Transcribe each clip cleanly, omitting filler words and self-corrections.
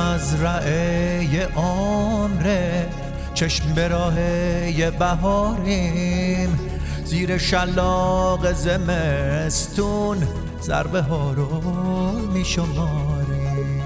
مزرعه عمره، چشم به راه بهاریم، زیر شلاق زمستون ضربه ها رو می شماریم.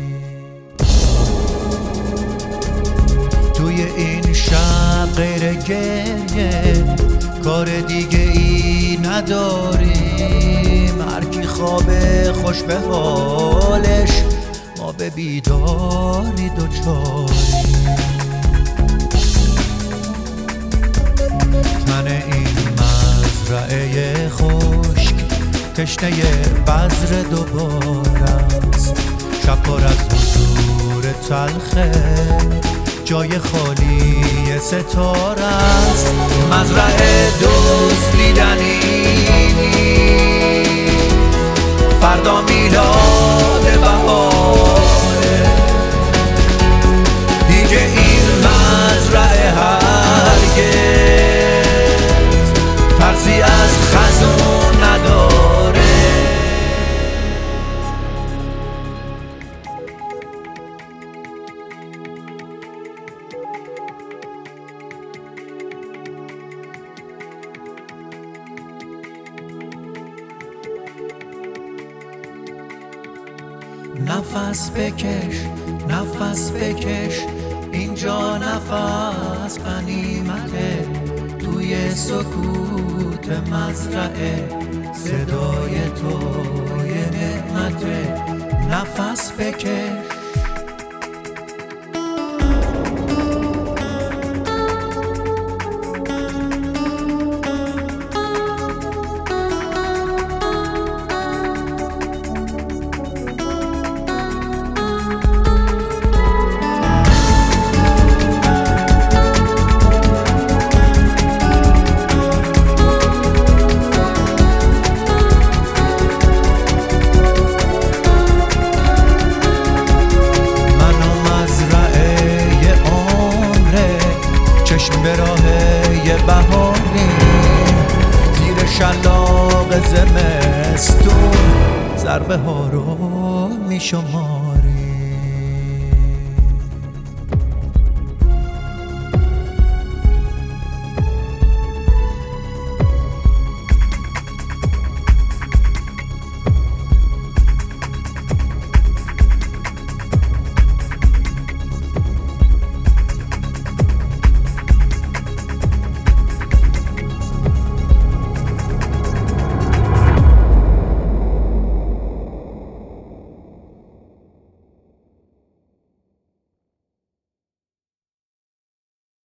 توی این شب غیر گریه کار دیگه ای نداریم، هر کی خوابه خوش به حالش، ما به بیداری دوچاریم. تن این مزرعه خشک تشنه بذر دوباره است، شب پر از حضور تلخه، جای خالی ستاره است. مزرعه دزدیدنی، فردا میلاد بهاره، دیگه این مزرعه هرگز ترسی از خزون نداره. نفس بکش، نفس بکش، اینجا نفس غنیمته، توی سکوت مزرعه صدای توی نعمته. نفس بکش. به راه بهاریم، زیر شلاق زمستون ضربه ها رو می شماریم.